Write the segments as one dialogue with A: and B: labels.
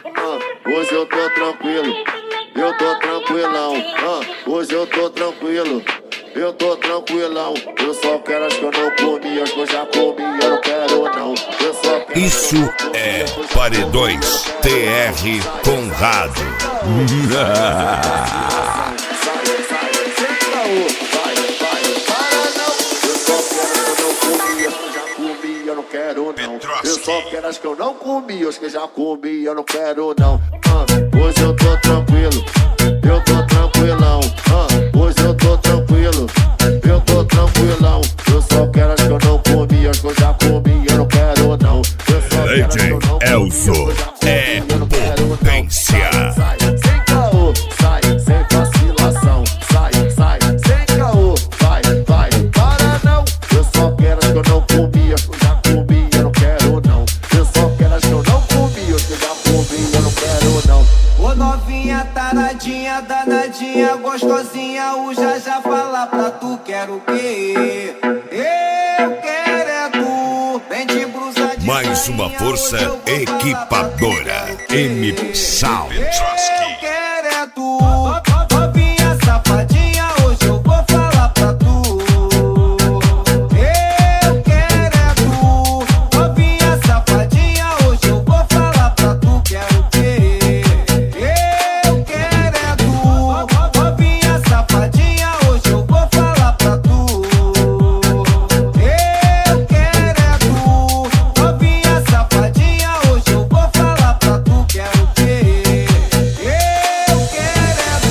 A: Hoje eu tô tranquilo, eu tô tranquilão. Hoje eu tô tranquilo, eu tô tranquilão. Eu só quero as que eu não comi, as que eu já comi, eu não quero não. Eu só quero.
B: Isso é Paredões TR Conrado.
A: Eu só quero as que eu não comi, as que eu já comi, eu não quero não. Hoje eu tô tranquilo, eu tô tranquilão. Hoje eu tô tranquilo, eu tô tranquilão. Eu só quero as que eu não comi, as que eu já comi, eu não quero não.
B: DJ Elzo é potência.
A: Sem caô, sai, sem vacilação. Sai, sai, sem caô, vai, vai, para não. Eu só quero as que eu não comi, as que eu já comi, eu não quero não. Eu só quero as que eu não comi, as que eu já comi, eu não quero não.
C: Ô novinha, taradinha, danadinha, gostosinha, o já fala pra tu, quero o quê? Eu quero é tu, vem de brusa de
B: Mais uma força equipadora. M-Sound.
C: Eu quero é tu, novinha, safadinha, hoje eu vou falar pra tu. Eu quero é tu, novinha, safadinha, hoje eu vou falar pra tu, quero o quê? Eu quero é tu, novinha, safadinha, hoje eu vou falar pra tu. Eu quero é tu, novinha, safadinha, hoje eu vou falar pra tu, quero o quê? Eu quero é tu.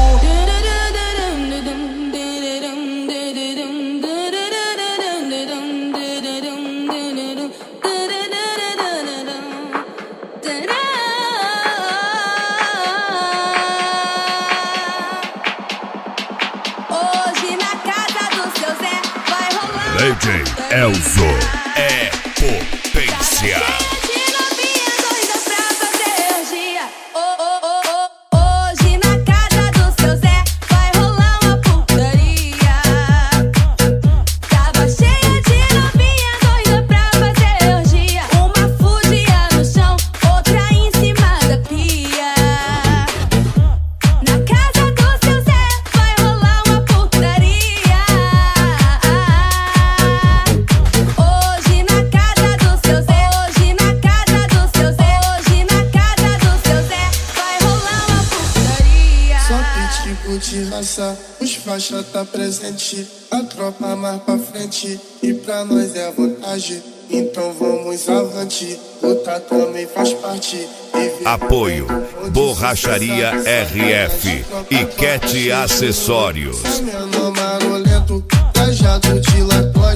D: Hoje na casa do seu Zé vai rolar
B: DJ Elzo é potência.
D: de novinha doida pra fazer orgia. Hoje na casa do seu Zé vai rolar uma putaria. Tava cheia de novinha doida pra fazer orgia. Uma fugia no chão, outra em cima da pia. Na casa do seu Zé vai rolar uma putaria. Hoje na casa do seu Zé, hoje na casa do seu Zé, hoje na casa do seu Zé vai rolar uma putaria.
E: Só pitbull de raça, os faixa tá presente, a tropa mais pra frente, e pra nós é vantagem, então vamos avante, lutar também faz parte.
B: Apoio Borracharia RF e Cat Acessórios.
E: Menor marolento, trajado de latóia.